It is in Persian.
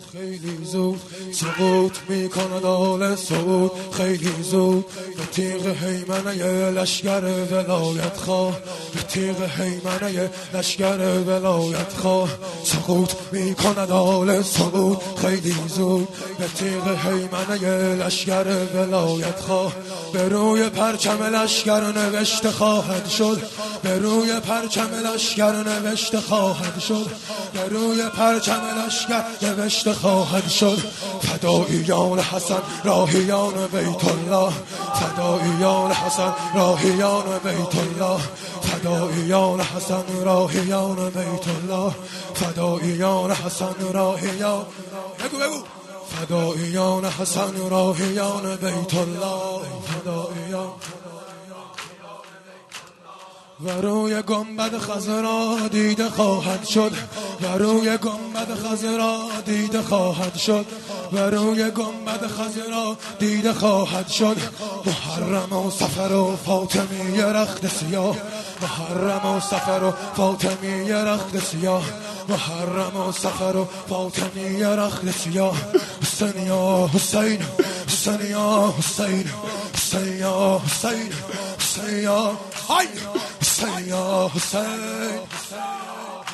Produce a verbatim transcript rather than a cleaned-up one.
خیلی زود سقوط میکند آل سعود، خیلی زود به تیغ هیمنه لشگر ولایت خواه، به تیغ هیمنه لشگر ولایت خواه سقوط میکند آل سعود، خیلی زود به تیغ هیمنه لشگر ولایت خواه. به روی پرچم لشگر نوشته خواهد شد، به روی پرچم لشگر نوشته خواهد شد، به روی پرچم لشگر نوشته خواهد شد. فداییان حسن راهیان بیت الله، فداییان حسن راهیان بیت الله، فداییان حسن راهیان بیت الله، فداییان حسن راهیان بگو بگو فداییان حسن راهیان بیت الله، فداییان و روی گنبد خضرا دیده خواهد شد، و روی گنبد خضرا دیده خواهد شد، و روی گنبد خضرا دیده خواهد شد. محرم و صفر و فاطمی رخت سیاه، محرم و صفر و فاطمی رخت سیاه، محرم و صفر و فاطمی رخت سیاه. حسین یا حسین، حسین یا حسین، حسین یا حسین، حسین یا حسین، حسین یا حسین.